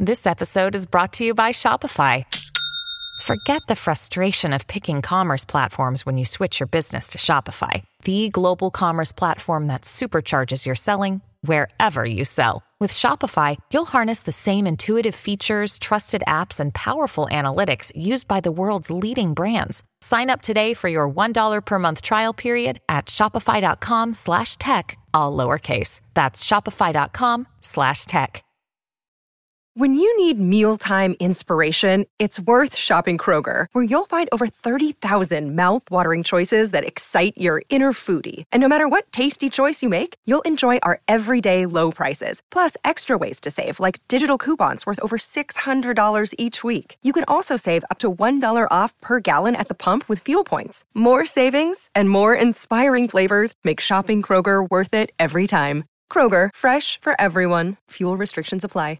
This episode is brought to you by Shopify. Forget the frustration of picking commerce platforms when you switch your business to Shopify, the global commerce platform that supercharges your selling wherever you sell. With Shopify, you'll harness the same intuitive features, trusted apps, and powerful analytics used by the world's leading brands. Sign up today for your $1 per month trial period at shopify.com/tech, all lowercase. That's shopify.com/tech. When you need mealtime inspiration, it's worth shopping Kroger, where you'll find over 30,000 mouth-watering choices that excite your inner foodie. And no matter what tasty choice you make, you'll enjoy our everyday low prices, plus extra ways to save, like digital coupons worth over $600 each week. You can also save up to $1 off per gallon at the pump with fuel points. More savings and more inspiring flavors make shopping Kroger worth it every time. Kroger, fresh for everyone. Fuel restrictions apply.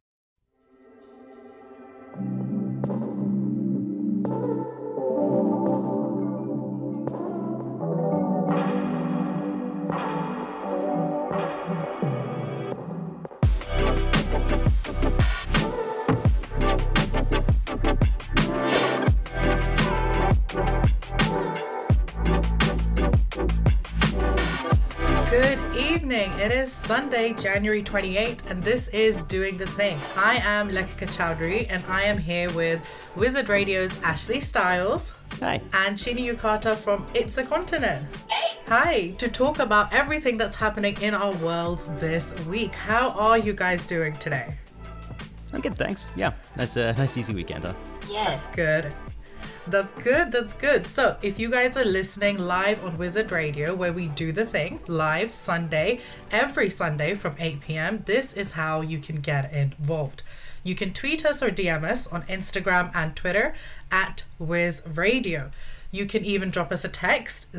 Good evening. It is Sunday, January 28th, and this is Doing the Thing. I am Lekika Chowdhury, and I am here with Wizard Radio's Ashley Styles. Hi. And Shini Yukata from It's a Continent. Hey. Hi, to talk about everything that's happening in our worlds this week. How are you guys doing today? I'm good, thanks. Yeah, nice easy weekend, huh? Yeah. That's good. That's good. So if you guys are listening live on Wizard Radio, where we do the thing live every Sunday from 8 p.m., this is how you can get involved. You can tweet us or DM us on Instagram and Twitter at Wiz Radio. You can even drop us a text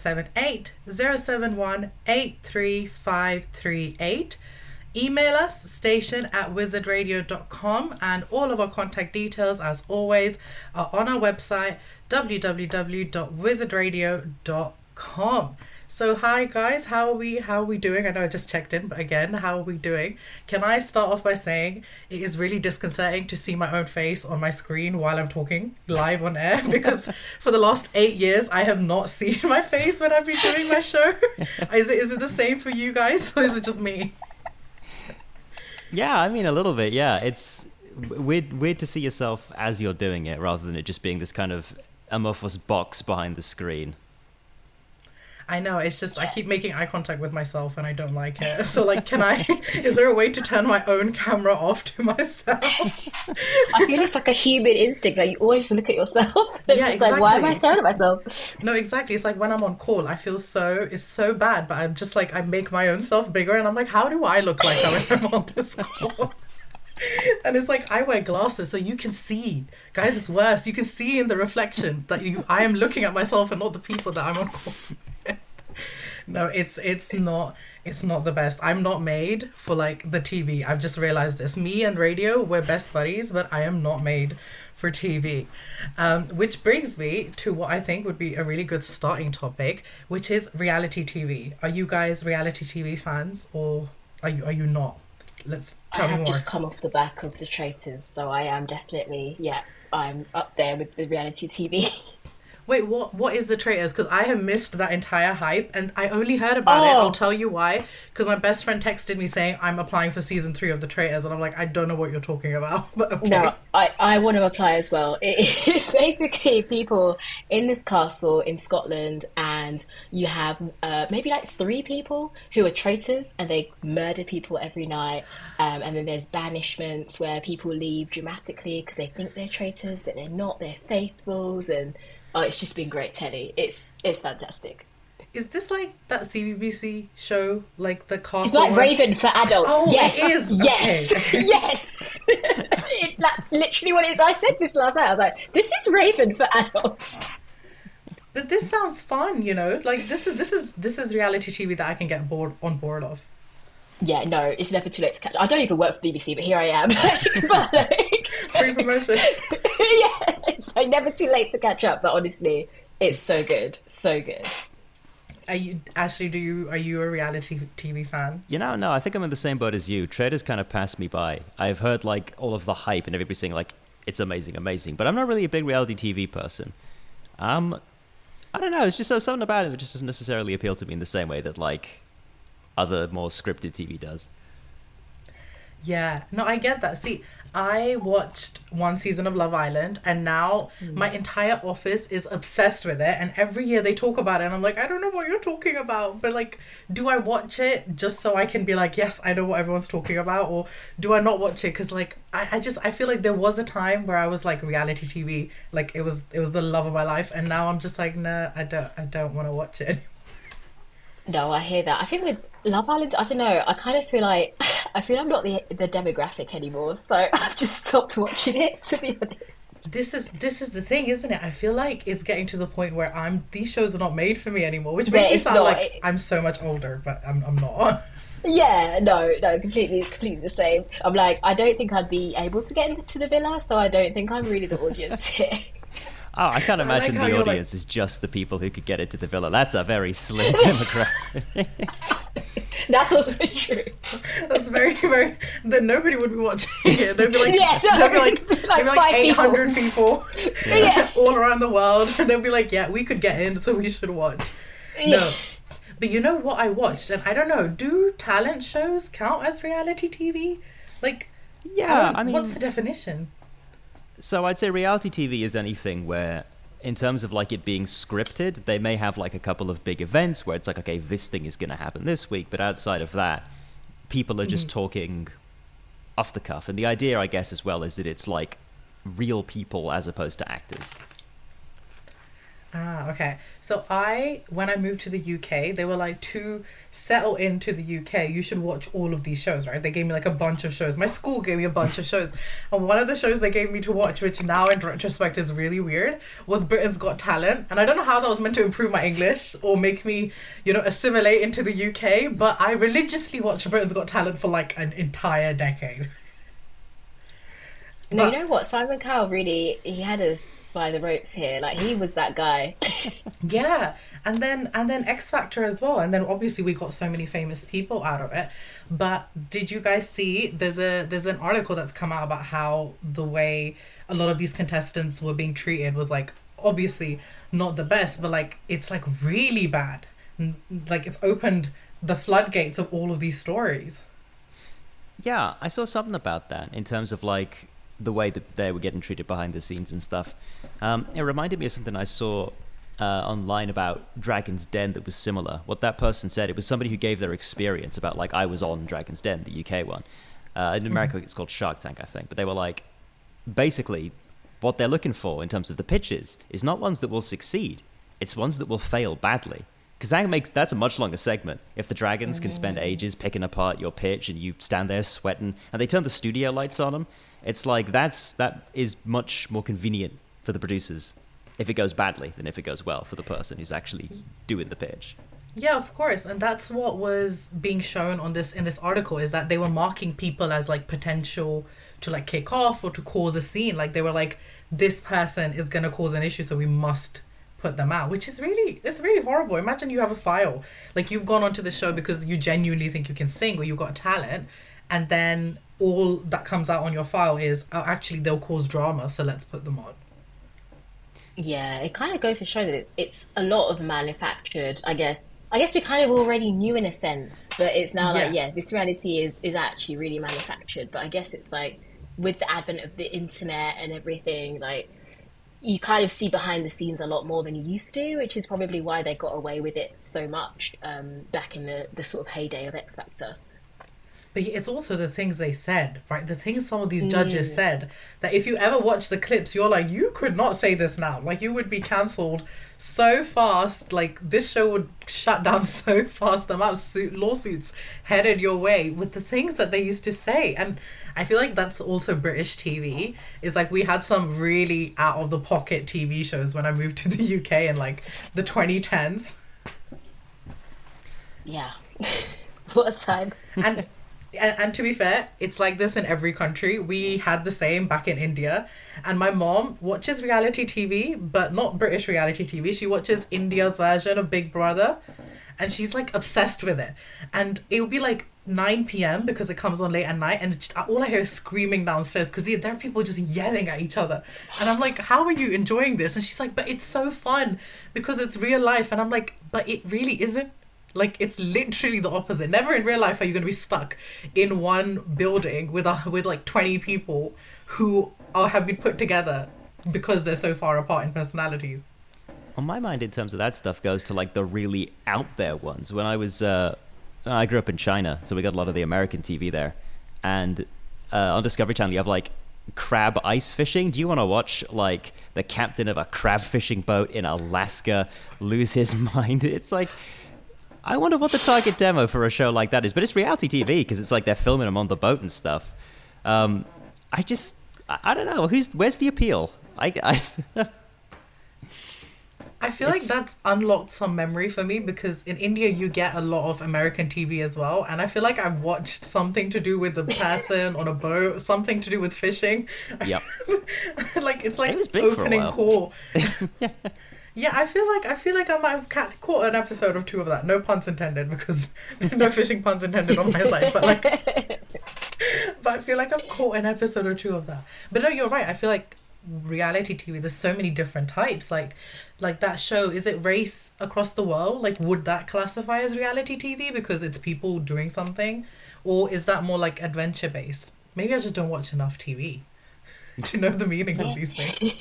078-071-83538. Email us, station@wizardradio.com, and all of our contact details, as always, are on our website, www.wizardradio.com. So hi guys, how are we doing? I know I just checked in, but again, how are we doing? Can I start off by saying it is really disconcerting to see my own face on my screen while I'm talking live on air, because for the last 8 years I have not seen my face when I've been doing my show. Is it the same for you guys, or is it just me? Yeah, I mean, a little bit, yeah. It's weird to see yourself as you're doing it, rather than it just being this kind of amorphous box behind the screen. I know, it's just, I keep making eye contact with myself and I don't like it. So like, is there a way to turn my own camera off to myself? I feel it's like a human instinct, like you always look at yourself. Yeah, it's exactly. like, why am I staring at myself? No, exactly. It's like when I'm on call, I feel it's so bad, but I'm just like, I make my own self bigger and I'm like, how do I look like when I'm on this call? And it's like, I wear glasses so you can see. Guys, it's worse. You can see in the reflection that I am looking at myself and not the people that I'm on call. No, it's not the best. I'm not made for like the TV. I've just realized this. Me and radio, we're best buddies, but I am not made for TV. Which brings me to what I think would be a really good starting topic, which is reality TV. Are you guys reality TV fans, or are you not? Let's tell me more. I have just come off the back of The Traitors, so I am definitely, I'm up there with the reality TV. Wait, what is The Traitors? Because I have missed that entire hype and I only heard about it. I'll tell you why. Because my best friend texted me saying I'm applying for season 3 of The Traitors, and I'm like, I don't know what you're talking about. But okay. No, I want to apply as well. It's basically people in this castle in Scotland, and you have maybe like 3 people who are traitors and they murder people every night. And then there's banishments where people leave dramatically because they think they're traitors, but they're not. They're faithfuls, and it's just been great telly. It's fantastic. Is this like that CBBC show, like the castle? It's like Raven for adults. Oh, yes. It is. Yes. Okay. Yes. That's literally what it is. I said this last night. I was like, this is Raven for adults. But this sounds fun, you know? Like this is reality TV that I can get on board of. Yeah, no, it's never too late to catch. I don't even work for BBC, but here I am. Free promotion. Yeah, so never too late to catch up. But honestly, it's so good, so good. Are you Ashley? Are you a reality TV fan? No, I think I'm in the same boat as you. Traitors kind of passed me by. I've heard like all of the hype and everybody saying like it's amazing, amazing, but I'm not really a big reality TV person. I don't know. It's just something about it that just doesn't necessarily appeal to me in the same way that like other more scripted TV does. Yeah, no, I get that. See, I watched one season of Love Island, and now my entire office is obsessed with it, and every year they talk about it, and I'm like, I don't know what you're talking about, but like, do I watch it just so I can be like, yes, I know what everyone's talking about, or do I not watch it? Because like, I feel like there was a time where I was like reality TV, like it was the love of my life, and now I'm just like, nah, I don't want to watch it anymore. No, I hear that. I think with Love Island, I don't know, I kind of feel like I'm not the demographic anymore, so I've just stopped watching it, to be honest. This is the thing, isn't it? I feel like it's getting to the point where these shows are not made for me anymore, which makes me sound like I'm so much older, but I'm not. Yeah, no, completely the same. I'm like, I don't think I'd be able to get into the villa, so I don't think I'm really the audience here. Oh, I can't imagine the audience is just the people who could get into the villa. That's a very slim demographic. That's also true. That's very, very. Then nobody would be watching it. They'd be like, they'd be like 800 people, all around the world, and they'll be like, yeah, we could get in, so we should watch. Yeah. No, but you know what I watched, and I don't know. Do talent shows count as reality TV? Like, yeah, I mean, what's the definition? So I'd say reality TV is anything where, in terms of like it being scripted, they may have like a couple of big events where it's like, okay, this thing is going to happen this week. But outside of that, people are just talking off the cuff. And the idea, I guess, as well, is that it's like real people as opposed to actors. Ah, okay. So when I moved to the UK, they were like, to settle into the UK, you should watch all of these shows, right? They gave me like a bunch of shows. My school gave me a bunch of shows. And one of the shows they gave me to watch, which now in retrospect is really weird, was Britain's Got Talent. And I don't know how that was meant to improve my English or make me, assimilate into the UK, but I religiously watched Britain's Got Talent for like an entire decade. No, you know what? Simon Cowell really, he had us by the ropes here. Like, he was that guy. Yeah. And then X Factor as well. And then obviously we got so many famous people out of it. But did you guys see, there's an article that's come out about how the way a lot of these contestants were being treated was like, obviously not the best, but like, it's like really bad. Like, it's opened the floodgates of all of these stories. Yeah, I saw something about that in terms of like the way that they were getting treated behind the scenes and stuff. It reminded me of something I saw online about Dragon's Den that was similar. What that person said, it was somebody who gave their experience about like, I was on Dragon's Den, the UK one. In America, it's called Shark Tank, I think. But they were like, basically, what they're looking for in terms of the pitches is not ones that will succeed. It's ones that will fail badly. Because that's a much longer segment. If the dragons can spend ages picking apart your pitch and you stand there sweating and they turn the studio lights on them, it's like that is much more convenient for the producers if it goes badly than if it goes well for the person who's actually doing the pitch. Yeah, of course. And that's what was being shown in this article, is that they were marking people as like potential to like kick off or to cause a scene. Like, they were like, this person is going to cause an issue, so we must put them out, which is it's really horrible. Imagine you have a file, like you've gone onto the show because you genuinely think you can sing or you've got talent, and then all that comes out on your file is, oh, actually they'll cause drama, so let's put them on. Yeah, it kind of goes to show that it's a lot of manufactured, I guess we kind of already knew in a sense, but it's now like, this reality is actually really manufactured. But I guess it's like, with the advent of the internet and everything, like, you kind of see behind the scenes a lot more than you used to, which is probably why they got away with it so much back in the sort of heyday of X Factor. But it's also the things they said, right? The things some of these judges said, that if you ever watch the clips, you're like, you could not say this now. Like, you would be cancelled so fast. Like, this show would shut down so fast. The amount of lawsuits headed your way with the things that they used to say. And I feel like that's also British TV. Is like, we had some really out of the pocket TV shows when I moved to the UK in like the 2010s. Yeah. What a time. And And to be fair, it's like this in every country. We had the same back in India. And my mom watches reality TV, but not British reality TV. She watches India's version of Big Brother. And she's like obsessed with it. And it will be like 9 p.m. because it comes on late at night. And all I hear is screaming downstairs because there are people just yelling at each other. And I'm like, how are you enjoying this? And she's like, but it's so fun because it's real life. And I'm like, but it really isn't. Like, it's literally the opposite. Never in real life are you going to be stuck in one building with like 20 people who have been put together because they're so far apart in personalities. On my mind, in terms of that stuff, goes to like the really out there ones. When I grew up in China, so we got a lot of the American TV there. And on Discovery Channel, you have like crab ice fishing. Do you want to watch like the captain of a crab fishing boat in Alaska lose his mind? It's like... I wonder what the target demo for a show like that is, but it's reality TV because it's like they're filming them on the boat and stuff. I don't know. Where's the appeal? I feel like that's unlocked some memory for me because in India you get a lot of American TV as well, and I feel like I've watched something to do with the person on a boat, something to do with fishing. Yep. Like it's like it was big opening call. Yeah, I feel like I might have caught an episode or two of that. No puns intended, because no fishing puns intended on my side. But I feel like I've caught an episode or two of that. But no, you're right. I feel like reality TV, there's so many different types. Like that show, is it Race Across the World? Like, would that classify as reality TV because it's people doing something, or is that more like adventure based? Maybe I just don't watch enough TV to know the meanings of these things.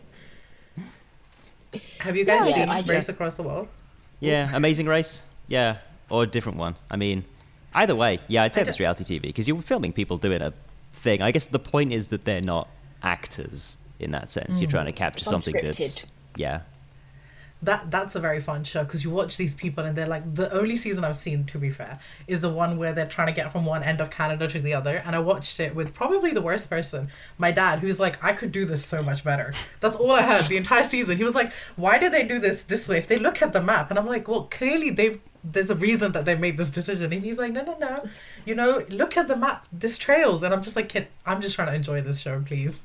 Have you guys seen Race Across the World? Yeah, Amazing Race. Yeah, or a different one. I mean, either way, yeah, I'd say that's reality TV because you're filming people doing a thing. I guess the point is that they're not actors in that sense. You're trying to capture something that's... Yeah. That's a very fun show because you watch these people and they're like, the only season I've seen, to be fair, is the one where they're trying to get from one end of Canada to the other. And I watched it with probably the worst person, my dad, who's like, I could do this so much better. That's all I heard the entire season. He was like, why do they do this way? If they look at the map. And I'm like, well, clearly there's a reason that they made this decision. And he's like, no. You know, look at the map. There's trails. And I'm just like, I'm just trying to enjoy this show, please.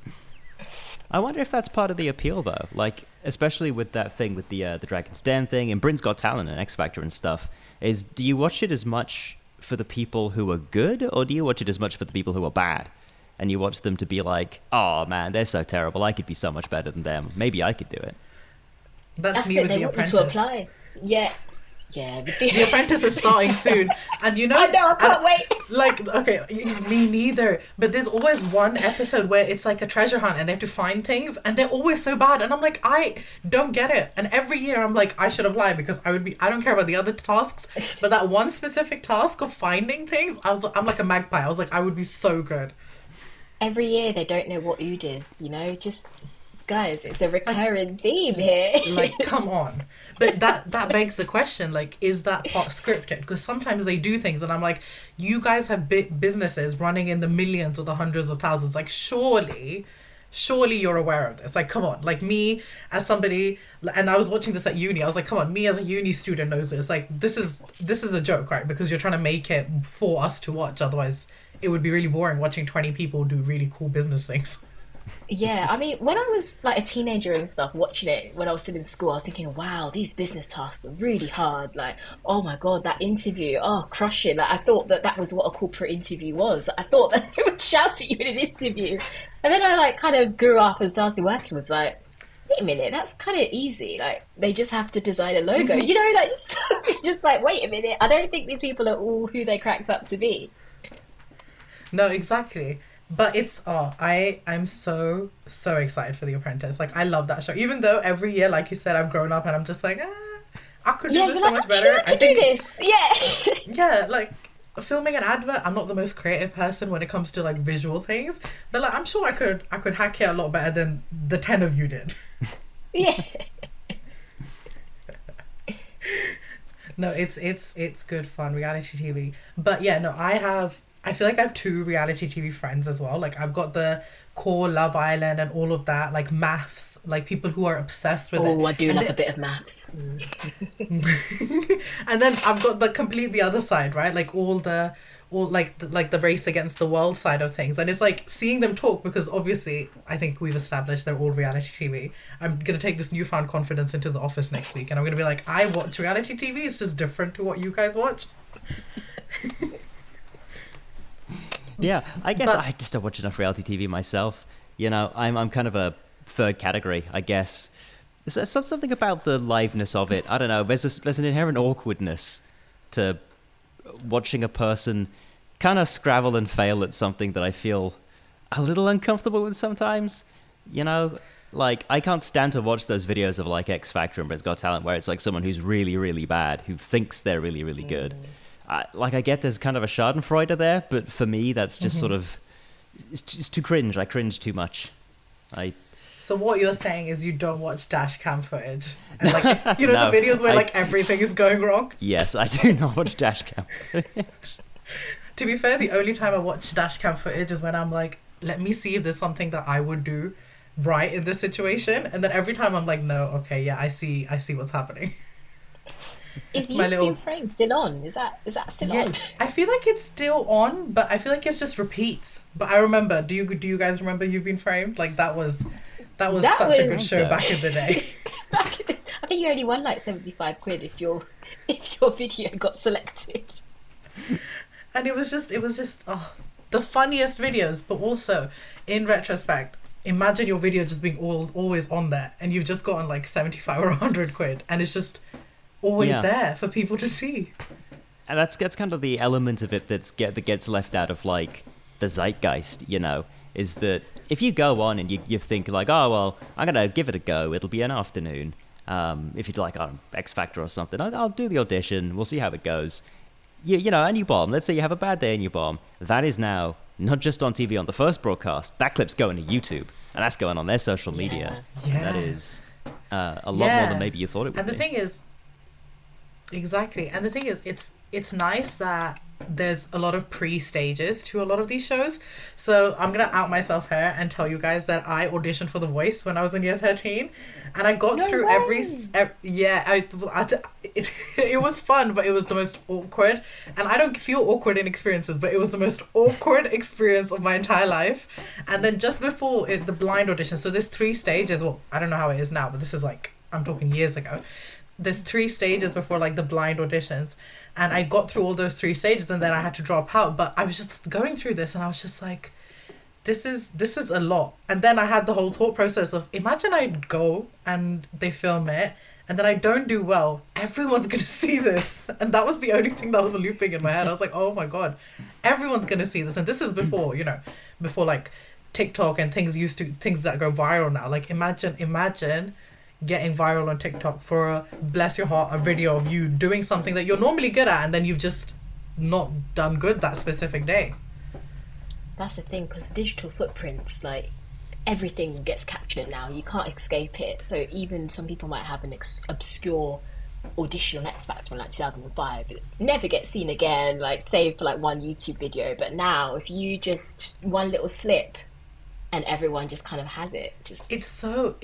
I wonder if that's part of the appeal, though. Like, especially with that thing with the Dragon's Den thing and Britain's Got Talent and X Factor and stuff. Do you watch it as much for the people who are good, or do you watch it as much for the people who are bad? And you watch them to be like, oh man, they're so terrible. I could be so much better than them. Maybe I could do it. That's me with The Apprentice. To apply. Yeah. Yeah, The Apprentice is starting soon, and you know, I know, I can't wait. Like, okay, me neither. But there's always one episode where it's like a treasure hunt, and they have to find things, and they're always so bad. And I'm like, I don't get it. And every year, I'm like, I should apply because I don't care about the other tasks, but that one specific task of finding things, I'm like a magpie. I was like, I would be so good. Every year, they don't know what oud is. You know, just. Guys, it's a recurring theme here. Like, come on. But that begs the question, like, is that part scripted? Because sometimes they do things and I'm like, you guys have businesses running in the millions or the hundreds of thousands. Like, surely you're aware of this. Like, come on. Like, me as somebody, and I was watching this at uni, I was like, come on, me as a uni student knows this. Like, this is a joke, right? Because you're trying to make it for us to watch. Otherwise, it would be really boring watching 20 people do really cool business things. Yeah, I mean, when I was like a teenager and stuff, watching it when I was still in school, I was thinking, wow, these business tasks are really hard. Like, oh my God, that interview, crushing. Like, I thought that was what a corporate interview was. I thought that they would shout at you in an interview. And then I like kind of grew up and started working, was like, wait a minute, that's kind of easy. Like, they just have to design a logo, you know, like, just like, wait a minute. I don't think these people are all who they cracked up to be. No, exactly. But it's, I'm so excited for The Apprentice. Like, I love that show. Even though every year, like you said, I've grown up and I'm just like, I could do this so much better. I could do this. Yeah. Yeah, like, filming an advert, I'm not the most creative person when it comes to, like, visual things. But, like, I'm sure I could hack it a lot better than the 10 of you did. Yeah. No, it's good fun, reality TV. But, yeah, no, I feel like I have 2 reality TV friends as well. Like, I've got the core Love Island and all of that, like maths, like people who are obsessed with it. Oh, I do love a bit of maths. And then I've got the completely other side, right? Like all the or like the race against the world side of things. And it's like seeing them talk, because obviously I think we've established they're all reality TV. I'm gonna take this newfound confidence into the office next week, and I'm gonna be like, I watch reality TV. It's just different to what you guys watch. Yeah, I guess But- I just don't watch enough reality TV myself. You know, I'm kind of a third category, I guess. There's something about the liveness of it. I don't know. There's an inherent awkwardness to watching a person kind of scrabble and fail at something that I feel a little uncomfortable with sometimes. You know, like I can't stand to watch those videos of like X Factor and Britain's Got Talent where it's like someone who's really, really bad who thinks they're really, really good. I get there's kind of a Schadenfreude there, but for me that's just sort of it's just too cringe. I cringe too much. So what you're saying is you don't watch dash cam footage, and like you know No, the videos where I- like everything is going wrong. Yes, I do not watch Dashcam. To be fair, the only time I watch dash cam footage is when I'm like, let me see if there's something that I would do right in this situation, and then every time I'm like, no, okay, yeah, I see what's happening. Is my You've little- Been Framed still on? Is that still Yeah, on? I feel like it's still on, but I feel like it's just repeats. But I remember. Do you guys remember You've Been Framed? Like that was That such a good was- show back in the day. I think you only won like 75 quid if your video got selected. And it was just the funniest videos. But also, in retrospect, imagine your video just being always on there, and you've just gotten like 75 or 100 quid, and it's just always Yeah. there for people to see. And that's kind of the element of it that gets left out of like the zeitgeist, you know, is that if you go on and you think like, oh well, I'm gonna give it a go, it'll be an afternoon. If you'd like X Factor or something, I'll do the audition. We'll see how it goes. You know, and you bomb. Let's say you have a bad day and you bomb. That is now not just on TV on the first broadcast. That clip's going to YouTube, and that's going on their social media. Yeah. That is a lot more than maybe you thought it would And the be. thing is, exactly. And the thing is, it's nice that there's a lot of pre-stages to a lot of these shows. So I'm gonna out myself here and tell you guys that I auditioned for The Voice when I was in year 13, and I got through it was fun, but it was the most awkward. And I don't feel awkward in experiences, but it was the most awkward experience of my entire life. And then just before the blind audition, so there's 3 stages. Well, I don't know how it is now, but this is like, I'm talking years ago. There's 3 stages before like the blind auditions, and I got through all those 3 stages, and then I had to drop out. But I was just going through this, and I was just like, this is a lot. And then I had the whole thought process of, imagine I go and they film it, and then I don't do well. Everyone's gonna see this, and that was the only thing that was looping in my head. I was like, oh my god, everyone's gonna see this. And this is before, you know, before like TikTok and things that go viral now. Like imagine getting viral on TikTok for bless your heart, a video of you doing something that you're normally good at, and then you've just not done good that specific day. That's the thing, because digital footprints, like everything gets captured now. You can't escape it. So even some people might have an obscure audition on X Factor in like 2005. It never gets seen again, like save for like one YouTube video. But now, if you just one little slip, and everyone just kind of has it. Just It's so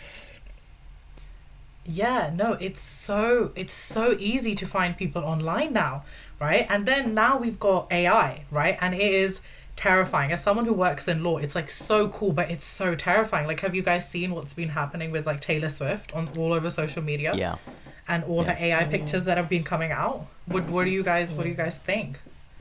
easy to find people online now, right? And then now we've got AI, right? And it is terrifying. As someone who works in law, it's like so cool, but it's so terrifying. Like, have you guys seen what's been happening with like Taylor Swift on all over social media? Yeah. And all her AI pictures that have been coming out. What do you guys think?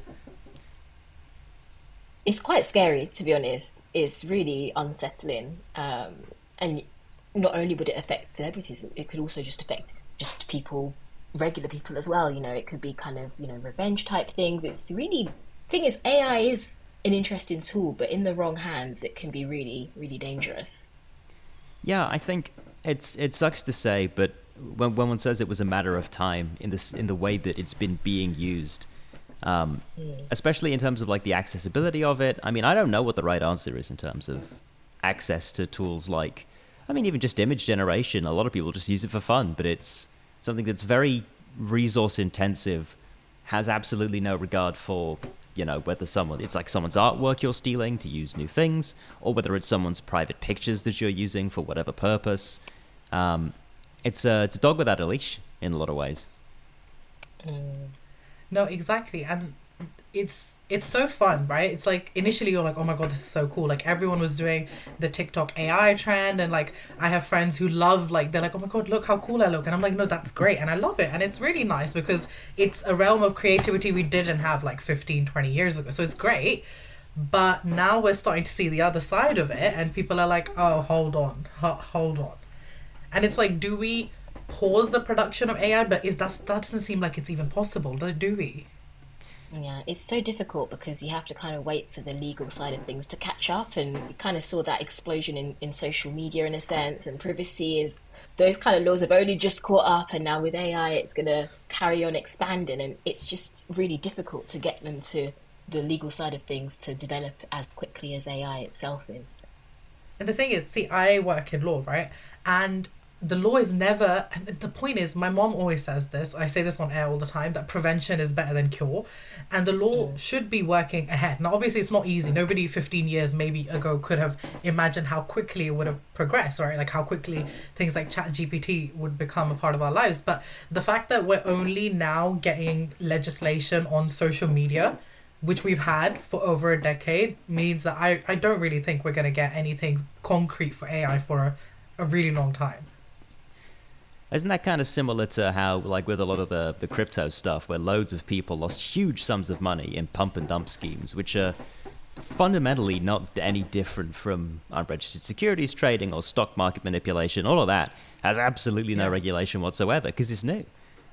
it's quite scary, to be honest. It's really unsettling, and not only would it affect celebrities, it could also just affect just people, regular people as well. You know, it could be kind of, you know, revenge type things. It's really, thing is, AI is an interesting tool, but in the wrong hands, it can be really, really dangerous. Yeah, I think it sucks to say, but when one says it was a matter of time in the way that it's been being used, especially in terms of like the accessibility of it. I mean, I don't know what the right answer is in terms of access to tools like, I mean, even just image generation. A lot of people just use it for fun, but it's something that's very resource intensive, has absolutely no regard for, you know, whether it's like someone's artwork you're stealing to use new things, or whether it's someone's private pictures that you're using for whatever purpose. It's a dog without a leash in a lot of ways. No, exactly. And it's so fun, right? It's like initially you're like, oh my god, this is so cool. Like everyone was doing the TikTok AI trend, and like I have friends who love, like they're like, oh my god, look how cool I look, and I'm like, no, that's great, and I love it, and it's really nice because it's a realm of creativity we didn't have like 15-20 years ago, so it's great. But now we're starting to see the other side of it, and people are like, oh, hold on, and it's like, do we pause the production of AI? But that doesn't seem like it's even possible, do we? Yeah, it's so difficult because you have to kind of wait for the legal side of things to catch up, and we kind of saw that explosion in social media in a sense, and privacy is those kind of laws have only just caught up, and now with AI it's going to carry on expanding, and it's just really difficult to get them to the legal side of things to develop as quickly as AI itself is. And the thing is, see, I work in law, right? And the law is never, and the point is, my mom always says this, I say this on air all the time, that prevention is better than cure. And the law should be working ahead. Now, obviously, it's not easy. Nobody 15 years maybe ago could have imagined how quickly it would have progressed, right? Like how quickly things like ChatGPT would become a part of our lives. But the fact that we're only now getting legislation on social media, which we've had for over a decade, means that I don't really think we're going to get anything concrete for AI for a really long time. Isn't that kind of similar to how, like with a lot of the crypto stuff, where loads of people lost huge sums of money in pump and dump schemes, which are fundamentally not any different from unregistered securities trading or stock market manipulation? All of that has absolutely no regulation whatsoever because it's new.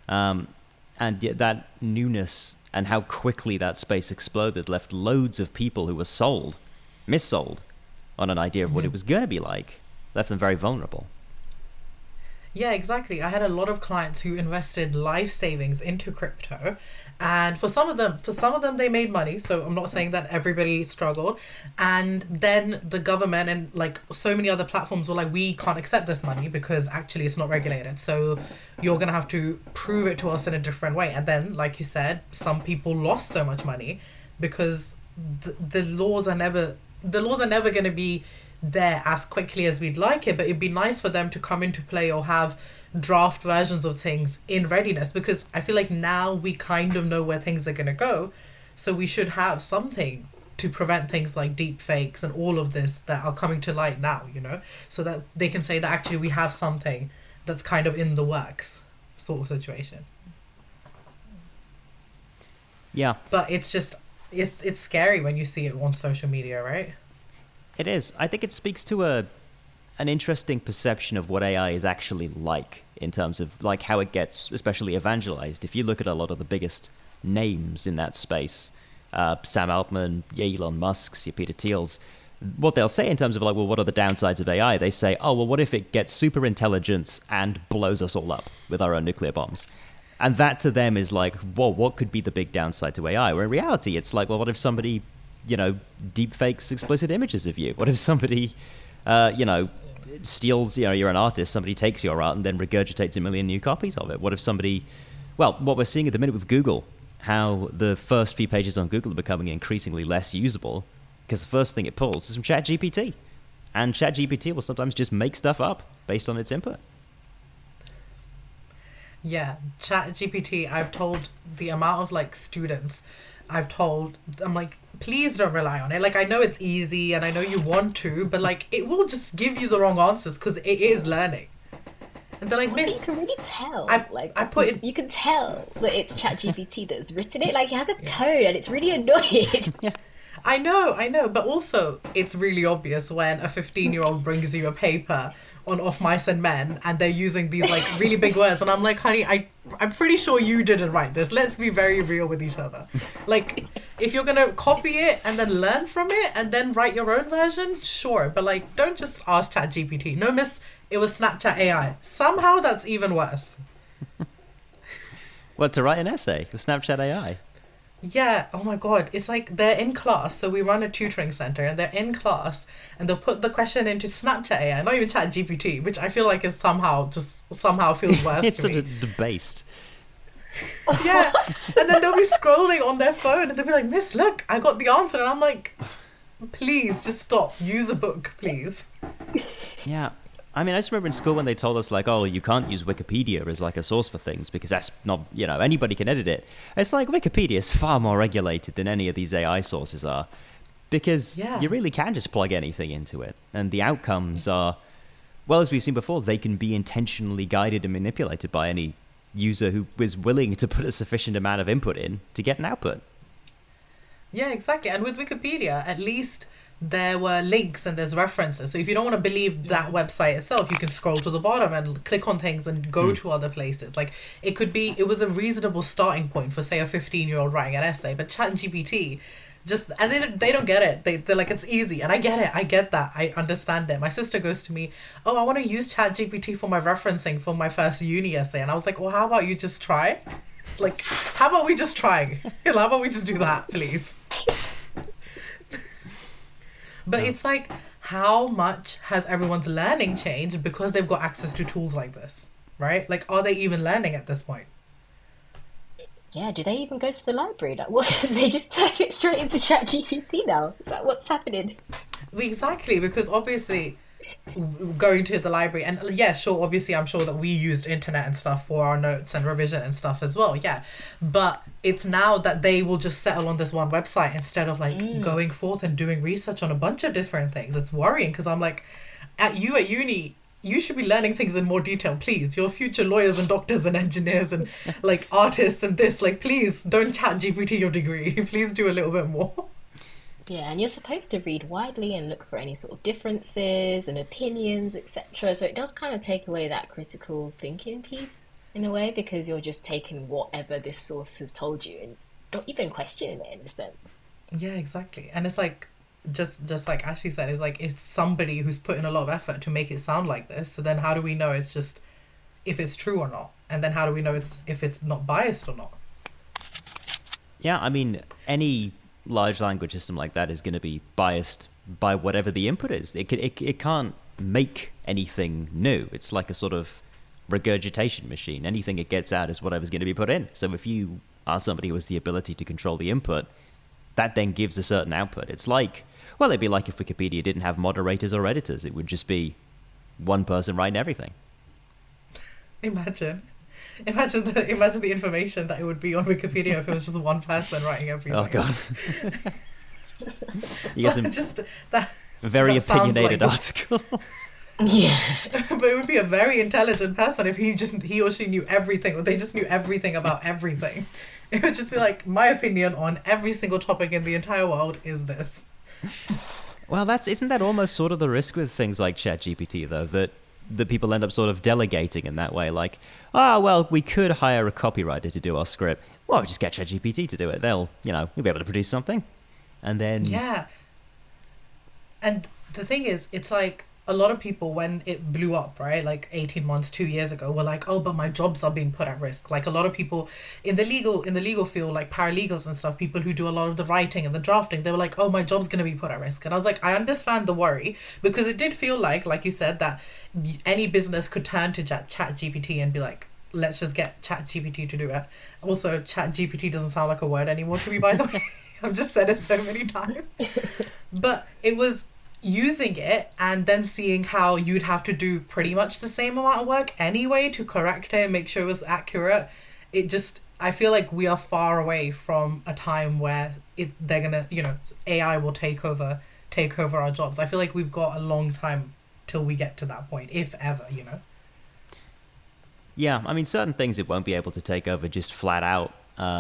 And yet that newness and how quickly that space exploded left loads of people who were missold on an idea of what it was going to be like, left them very vulnerable. Yeah, exactly. I had a lot of clients who invested life savings into crypto, and for some of them they made money, so I'm not saying that everybody struggled. And then the government and like so many other platforms were like, we can't accept this money because actually it's not regulated, so you're gonna have to prove it to us in a different way. And then, like you said, some people lost so much money because the laws are never going to be there as quickly as we'd like it. But it'd be nice for them to come into play or have draft versions of things in readiness, because I feel like now we kind of know where things are going to go, so we should have something to prevent things like deep fakes and all of this that are coming to light now, so that they can say that actually we have something that's kind of in the works, sort of situation. Yeah, but it's just it's scary when you see it on social media, right? It is. I think it speaks to an interesting perception of what AI is actually like in terms of like how it gets especially evangelized. If you look at a lot of the biggest names in that space, Sam Altman, Elon Musk's, Peter Thiel's, what they'll say in terms of like, well, what are the downsides of AI? They say, oh, well, what if it gets super intelligence and blows us all up with our own nuclear bombs? And that to them is like, whoa, what could be the big downside to AI? Where in reality, it's like, well, what if somebody deep fakes explicit images of you? What if somebody, steals, you're an artist, somebody takes your art and then regurgitates a million new copies of it? What if somebody, well, what we're seeing at the minute with Google, how the first few pages on Google are becoming increasingly less usable because the first thing it pulls is from ChatGPT. And ChatGPT will sometimes just make stuff up based on its input. Yeah, ChatGPT, I've told the amount of like students I'm like, please don't rely on it. Like, I know it's easy and I know you want to, but like, it will just give you the wrong answers because it is learning. And they're like, also, Miss, you can really tell. You can tell that it's ChatGPT that's written it. Like, it has a tone and it's really annoying. Yeah. I know, but also it's really obvious when a 15-year-old brings you a paper on Of Mice and Men and they're using these like really big words, and I'm like, honey, I'm pretty sure you didn't write this. Let's be very real with each other. Like, if you're gonna copy it and then learn from it and then write your own version, sure, but like, don't just ask ChatGPT. No, miss, it was Snapchat AI. Somehow that's even worse. What, to write an essay with Snapchat AI? Yeah, oh my god, it's like they're in class, so we run a tutoring center and they're in class and they'll put the question into Snapchat AI, not even ChatGPT, which I feel like is somehow feels worse it's to me. It's sort of debased. Yeah, and then they'll be scrolling on their phone and they'll be like, Miss, look, I got the answer, and I'm like, please just stop, use a book, please. Yeah, I mean, I just remember in school when they told us, like, oh, you can't use Wikipedia as, like, a source for things because that's not, anybody can edit it. It's like Wikipedia is far more regulated than any of these AI sources are because you really can just plug anything into it. And the outcomes are, well, as we've seen before, they can be intentionally guided and manipulated by any user who is willing to put a sufficient amount of input in to get an output. Yeah, exactly. And with Wikipedia, at least there were links and there's references. So if you don't want to believe that website itself, you can scroll to the bottom and click on things and go to other places. Like it was a reasonable starting point for, say, a 15-year-old writing an essay. But ChatGPT and they don't get it. They're like, it's easy. And I get it. I get that. I understand it. My sister goes to me, oh, I want to use ChatGPT for my referencing for my first uni essay. And I was like, well, how about you just try? Like, how about we just try? How about we just do that, please? But it's like, how much has everyone's learning changed because they've got access to tools like this, right? Like, are they even learning at this point? Yeah, do they even go to the library? Like, what? They just type it straight into ChatGPT now. Is that what's happening? Exactly, because obviously going to the library, and yeah, sure, obviously I'm sure that we used internet and stuff for our notes and revision and stuff as well, yeah. But it's now that they will just settle on this one website instead of like going forth and doing research on a bunch of different things. It's worrying because I'm like, at uni, you should be learning things in more detail, please. You're future lawyers and doctors and engineers and like artists and this, like, please don't ChatGPT your degree. Please do a little bit more. Yeah, and you're supposed to read widely and look for any sort of differences and opinions, etc. So it does kind of take away that critical thinking piece in a way, because you're just taking whatever this source has told you and not even questioning it in a sense. Yeah, exactly. And it's like, just like Ashley said, it's like, it's somebody who's put in a lot of effort to make it sound like this. So then how do we know it's just, if it's true or not? And then how do we know if it's not biased or not? Yeah, I mean, any large language system like that is going to be biased by whatever the input is. It can't make anything new. It's like a sort of regurgitation machine. Anything it gets out is whatever's going to be put in. So if you are somebody who has the ability to control the input, that then gives a certain output. It's like, well, it'd be like if Wikipedia didn't have moderators or editors. It would just be one person writing everything. Imagine the information that it would be on Wikipedia if it was just one person writing everything. Oh God! You get some just that very that opinionated like articles. Yeah, but it would be a very intelligent person if he or she knew everything, or they just knew everything about everything. It would just be like, my opinion on every single topic in the entire world is this. Well, isn't that almost sort of the risk with things like ChatGPT, though, that people end up sort of delegating in that way? Like, well, we could hire a copywriter to do our script. Well, we just get ChatGPT to do it. We'll be able to produce something. And then... Yeah. And the thing is, it's like, a lot of people, when it blew up, right, like 18 months, 2 years ago, were like, oh, but my jobs are being put at risk. Like, a lot of people in the legal field, like paralegals and stuff, people who do a lot of the writing and the drafting, they were like, oh, my job's going to be put at risk. And I was like, I understand the worry, because it did feel like you said, that any business could turn to ChatGPT and be like, let's just get ChatGPT to do it. Also, ChatGPT doesn't sound like a word anymore to me, by the way. I've just said it so many times. But it was using it and then seeing how you'd have to do pretty much the same amount of work anyway to correct it and make sure it was accurate. I feel like we are far away from a time where they're gonna, AI will take over our jobs. I feel like we've got a long time till we get to that point, if ever, Yeah, I mean, certain things it won't be able to take over just flat out.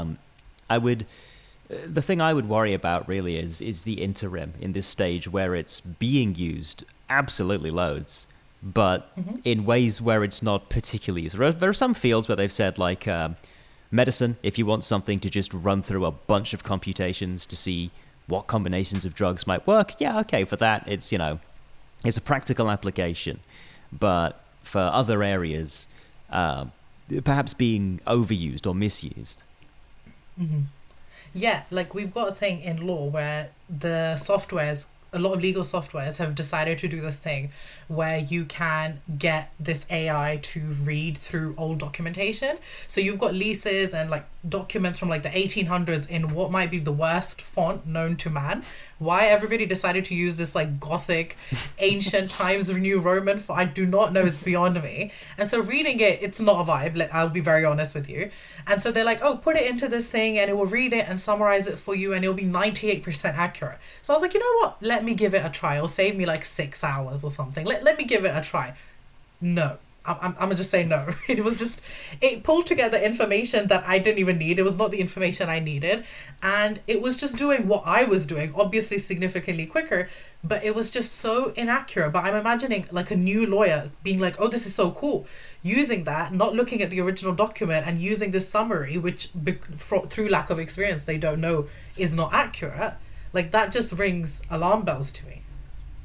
The thing I would worry about really is the interim in this stage where it's being used absolutely loads, but in ways where it's not particularly used. There are some fields where they've said, like medicine, if you want something to just run through a bunch of computations to see what combinations of drugs might work, yeah, okay, for that, it's a practical application. But for other areas, perhaps being overused or misused. Mm-hmm. Yeah, like we've got a thing in law where the softwares a lot of legal softwares have decided to do this thing where you can get this AI to read through old documentation. So you've got leases and like documents from like the 1800s in what might be the worst font known to man. Why everybody decided to use this like Gothic, ancient times New Roman font, I do not know. It's beyond me. And so reading it, it's not a vibe. I'll be very honest with you. And so they're like, oh, put it into this thing and it will read it and summarize it for you and it'll be 98% accurate. So I was like, you know what? Let me give it a try. It'll save me like 6 hours or something. Let me give it a try. No. I'm gonna just say no. It pulled together information that I didn't even need. It was not the information I needed. And it was just doing what I was doing, obviously significantly quicker, but it was just so inaccurate. But I'm imagining like a new lawyer being like, oh, this is so cool. Using that, not looking at the original document and using this summary, which through lack of experience, they don't know is not accurate. Like that just rings alarm bells to me.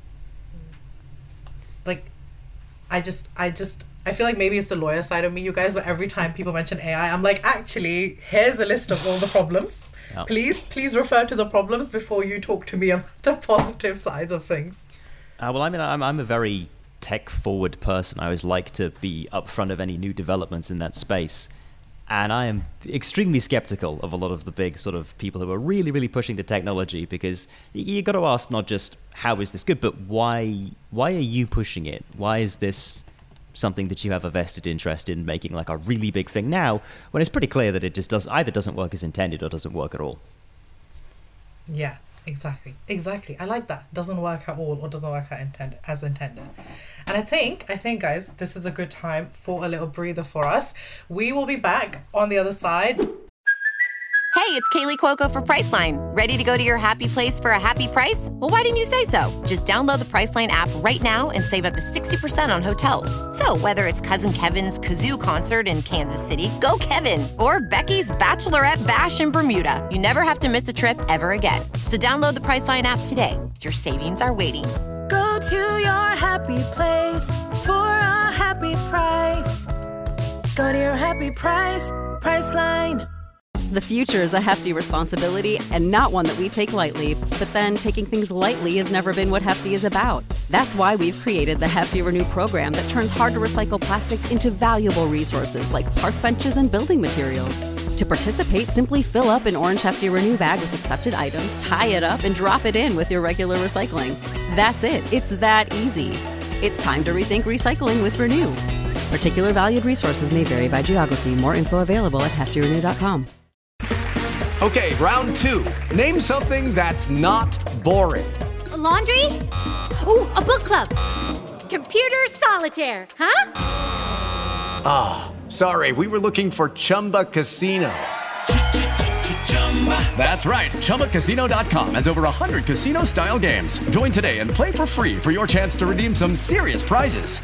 Like, I feel like maybe it's the lawyer side of me, you guys, but every time people mention AI, I'm like, actually, here's a list of all the problems. Yep. Please refer to the problems before you talk to me about the positive sides of things. Well, I mean, I'm a very tech-forward person. I always like to be upfront of any new developments in that space. And I am extremely skeptical of a lot of the big sort of people who are really, really pushing the technology, because you got to ask not just how is this good, but why are you pushing it? Why is this something that you have a vested interest in making like a really big thing now, when it's pretty clear that it just doesn't work as intended or doesn't work at all? Yeah, exactly. I like that. Doesn't work at all or doesn't work as intended. And I think, guys, this is a good time for a little breather for us. We will be back on the other side. Hey, it's Kaylee Cuoco for Priceline. Ready to go to your happy place for a happy price? Well, why didn't you say so? Just download the Priceline app right now and save up to 60% on hotels. So whether it's Cousin Kevin's Kazoo Concert in Kansas City, go Kevin, or Becky's Bachelorette Bash in Bermuda, you never have to miss a trip ever again. So download the Priceline app today. Your savings are waiting. Go to your happy place for a happy price. Go to your happy price, Priceline. The future is a hefty responsibility and not one that we take lightly. But then taking things lightly has never been what Hefty is about. That's why we've created the Hefty Renew program that turns hard-to-recycle plastics into valuable resources like park benches and building materials. To participate, simply fill up an orange Hefty Renew bag with accepted items, tie it up, and drop it in with your regular recycling. That's it. It's that easy. It's time to rethink recycling with Renew. Particular valued resources may vary by geography. More info available at heftyrenew.com. Okay, round two. Name something that's not boring. A laundry? Ooh, a book club. Computer solitaire, huh? Ah, sorry, we were looking for Chumba Casino. That's right, ChumbaCasino.com has over 100 casino-style games. Join today and play for free for your chance to redeem some serious prizes.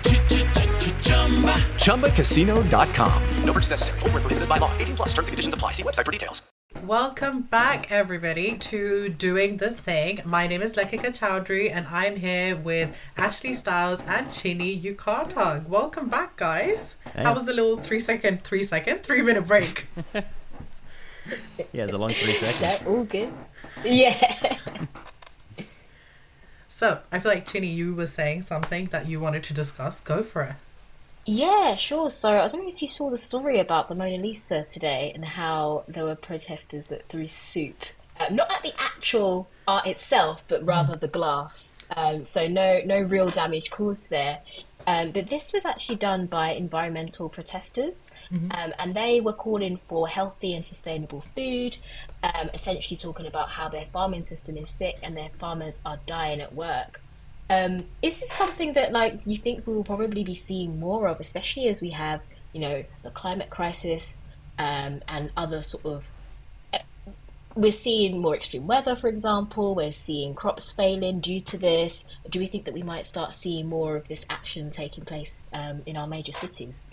ChumbaCasino.com. No purchase necessary. Void where prohibited by law. 18+. Terms and conditions apply. See website for details. Welcome back, everybody, to Doing the Thing. My name is Lekika Chowdhury, and I'm here with Ashley Styles and Chinny Yukartag. Welcome back, guys. Hey. How was the little 3-minute break? Yeah, it's a long 3 seconds. That all good. Yeah. So, I feel like, Chinny, you were saying something that you wanted to discuss. Go for it. Yeah, sure. So I don't know if you saw the story about the Mona Lisa today and how there were protesters that threw soup, not at the actual art itself, but rather the glass. So no real damage caused there. But this was actually done by environmental protesters, and they were calling for healthy and sustainable food, essentially talking about how their farming system is sick and their farmers are dying at work. Is this something that, like, you think we will probably be seeing more of, especially as we have, the climate crisis, and other sort of, we're seeing more extreme weather, for example, we're seeing crops failing due to this. Do we think that we might start seeing more of this action taking place in our major cities?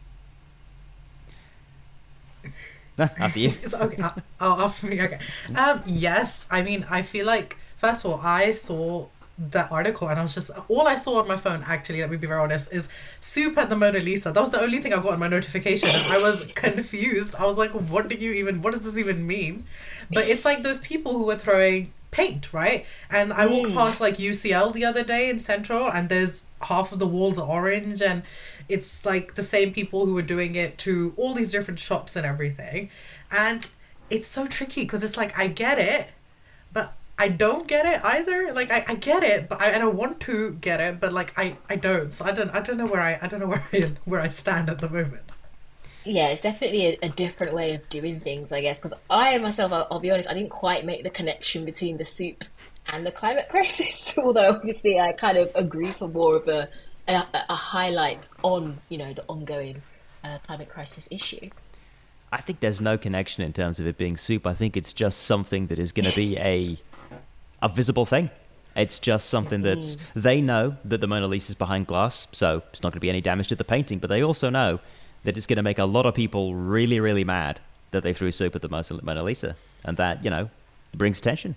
After you. Okay. After me, okay. Yes, I mean, I feel like, first of all, I saw that article and I was just, all I saw on my phone, actually, let me be very honest, is soup at the Mona Lisa. That was the only thing I got on my notification, and I was confused. I was like, what does this even mean? But it's like those people who were throwing paint, right? And I walked past like UCL the other day in Central, and there's half of the walls are orange, and it's like the same people who are doing it to all these different shops and everything. And it's so tricky because it's like, I get it, but I don't get it either. Like I get it, but I don't want to get it, but like I don't. So I don't know where I stand at the moment. Yeah, it's definitely a different way of doing things, I guess, because I myself, I'll be honest, I didn't quite make the connection between the soup and the climate crisis, although obviously I kind of agree for more of a highlight on, you know, the ongoing climate crisis issue. I think there's no connection in terms of it being soup. I think it's just something that is going to be a visible thing. It's just something that's, they know that the Mona Lisa is behind glass, so it's not going to be any damage to the painting, but they also know that it's going to make a lot of people really, really mad that they threw soup at the Mona Lisa, and that, you know, brings attention.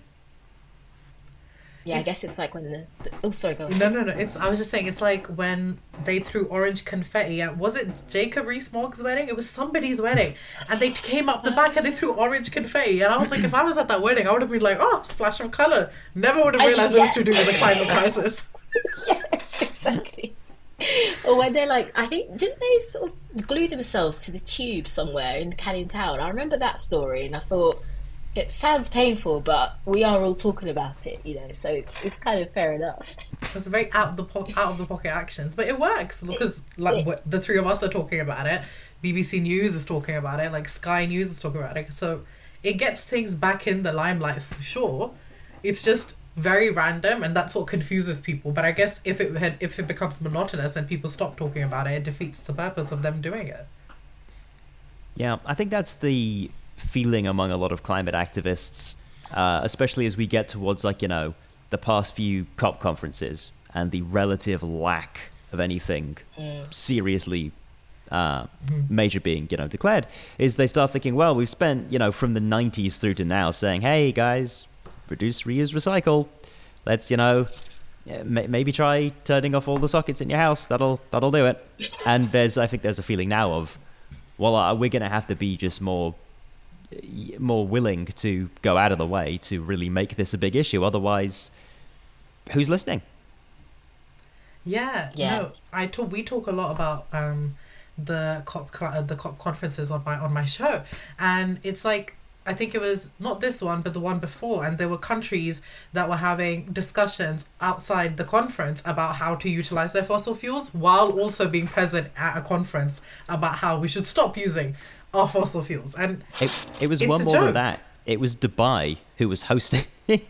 Yeah, I guess it's like when oh, sorry, go on. No. I was just saying, it's like when they threw orange confetti at, was it Jacob Rees-Mogg's wedding? It was somebody's wedding, and they came up the back and they threw orange confetti, and I was like, if I was at that wedding, I would have been like, oh, splash of colour. Never would have realised it was to do with the climate crisis. Yes, exactly. Or when they're like, I think, didn't they sort of glue themselves to the tube somewhere in Canning Town? I remember that story, and I thought, it sounds painful, but we are all talking about it, you know, so it's kind of fair enough. It's very out of the pocket actions, but it works because like the three of us are talking about it, BBC News is talking about it, like Sky News is talking about it, so it gets things back in the limelight for sure. It's just very random, and that's what confuses people. But I guess if it becomes monotonous and people stop talking about it, it defeats the purpose of them doing it. Yeah, I think that's the feeling among a lot of climate activists, especially as we get towards, like, you know, the past few COP conferences and the relative lack of anything seriously major being, you know, declared, is they start thinking, well, we've spent, you know, from the 90s through to now saying, hey guys, reduce, reuse, recycle. Let's, you know, maybe try turning off all the sockets in your house. That'll do it. And I think there's a feeling now of, well, we're going to have to be just more willing to go out of the way to really make this a big issue. Otherwise, who's listening? Yeah. No, we talk a lot about the COP conferences on my show, and it's like, I think it was not this one, but the one before, and there were countries that were having discussions outside the conference about how to utilize their fossil fuels while also being present at a conference about how we should stop using our fossil fuels. And it was one more than that. It was Dubai who was hosting.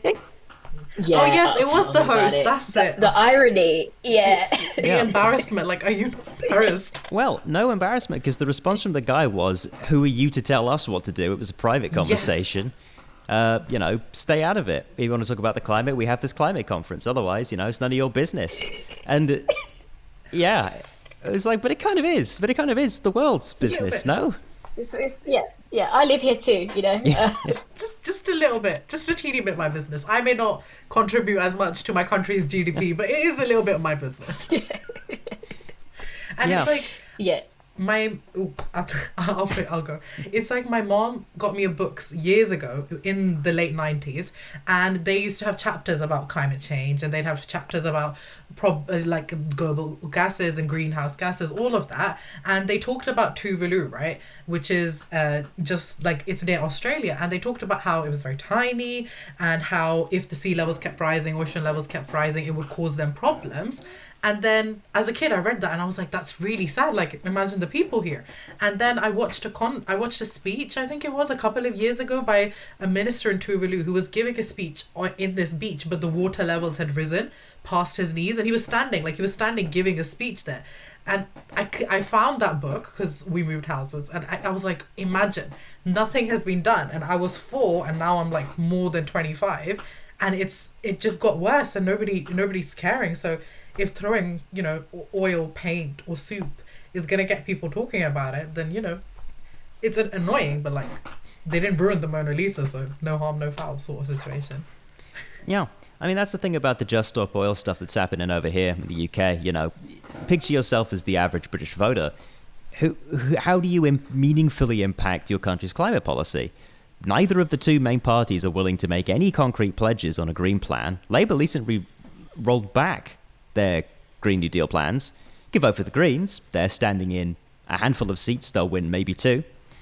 Yeah, oh yes, it was the host. That's it. The irony, yeah. The embarrassment. Like, are you not embarrassed? Well, no embarrassment, because the response from the guy was, "Who are you to tell us what to do?" It was a private conversation. Yes. You know, stay out of it. If you want to talk about the climate, we have this climate conference. Otherwise, you know, it's none of your business. And yeah, it's like, but it kind of is. But it kind of is the world's business. No. Yeah, I live here too, you know. Just a little bit, just a teeny bit of my business. I may not contribute as much to my country's GDP, but it is a little bit of my business. And it's like, I'll go. It's like my mom got me a book years ago in the late 90s, and they used to have chapters about climate change, and they'd have chapters about like global gases and greenhouse gases, all of that. And they talked about Tuvalu, right, which is just like, it's near Australia, and they talked about how it was very tiny, and how if the sea levels kept rising, ocean levels kept rising, it would cause them problems. And then as a kid, I read that and I was like, that's really sad. Like, imagine the people here. And then I watched a speech, I think it was a couple of years ago, by a minister in Tuvalu who was giving a speech in this beach, but the water levels had risen past his knees, and he was standing giving a speech there. And I found that book because we moved houses, and I was like, imagine, nothing has been done. And I was 4 and now I'm like more than 25, and it just got worse, and nobody's caring. So if throwing, you know, oil, paint or soup is going to get people talking about it, then, you know, it's annoying, but like, they didn't ruin the Mona Lisa, so no harm, no foul sort of situation. Yeah. I mean, that's the thing about the Just Stop Oil stuff that's happening over here in the UK. You know, picture yourself as the average British voter. How do you meaningfully impact your country's climate policy? neither of the two main parties are willing to make any concrete pledges on a green plan. Labour recently rolled back their Green New Deal plans. You could vote for the Greens. They're standing in a handful of seats. They'll win maybe 2.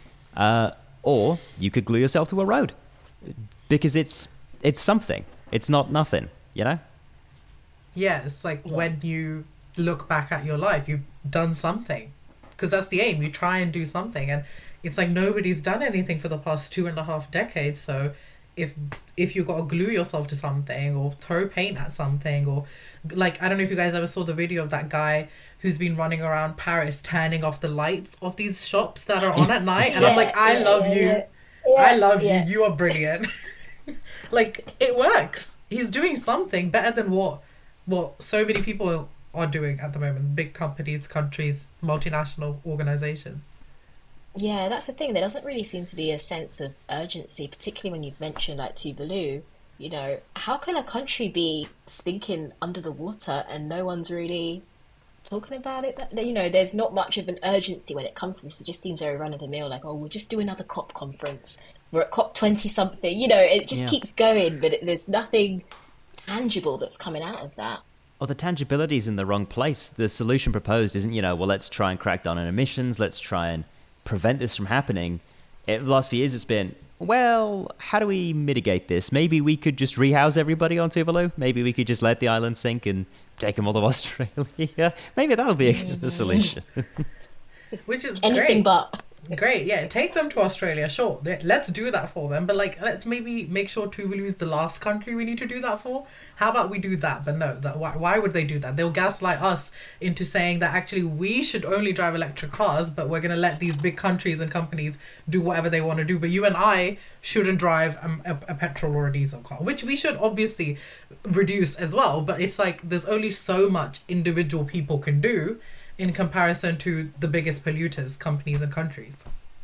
Or you could glue yourself to a road. Because it's something. It's not nothing, you know? Yeah, it's like when you look back at your life, you've done something. Because that's the aim. You try and do something. And it's like nobody's done anything for the past 2.5 decades. So if you got to glue yourself to something or throw paint at something, or like, I don't know if you guys ever saw the video of that guy who's been running around Paris turning off the lights of these shops that are on at night. And I'm like, I love you. I love you. You are brilliant. Like, it works. He's doing something better than what so many people are doing at the moment. Big companies, countries, multinational organizations. Yeah, that's the thing. There doesn't really seem to be a sense of urgency, particularly when you've mentioned like Tuvalu. You know, how can a country be stinking under the water and no one's really talking about it? You know, there's not much of an urgency when it comes to this. It just seems very run-of-the-mill, like, oh, we'll just do another COP conference. We're at COP 20-something. You know, it just keeps going, but there's nothing tangible that's coming out of that. Well, the tangibility is in the wrong place. The solution proposed isn't, well, let's try and crack down on emissions. Let's try and prevent this from happening. The last few years it's been, well, how do we mitigate this? Maybe we could just rehouse everybody on Tuvalu. Maybe we could just let the island sink and take them all to Australia. Maybe that'll be a solution. Which is anything great. but. Great, yeah. Take them to Australia, sure. Let's do that for them. But, like, let's maybe make sure Tuvalu's the last country we need to do that for. How about we do that? But no, why would they do that? They'll gaslight us into saying that actually we should only drive electric cars, but we're going to let these big countries and companies do whatever they want to do. But you and I shouldn't drive a petrol or a diesel car, which we should obviously reduce as well. But it's like there's only so much individual people can do in comparison to the biggest polluters, companies and countries.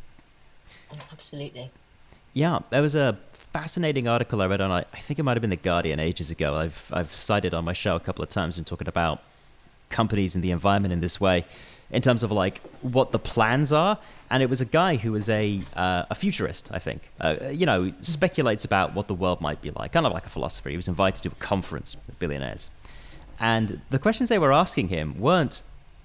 Absolutely. Yeah, there was a fascinating article I read on, I think it might have been The Guardian ages ago. I've cited on my show a couple of times in talking about companies and the environment in this way, in terms of like what the plans are. And it was a guy who was a futurist, I think, speculates about what the world might be like, kind of like a philosopher. He was invited to a conference of billionaires. And the questions they were asking him weren't,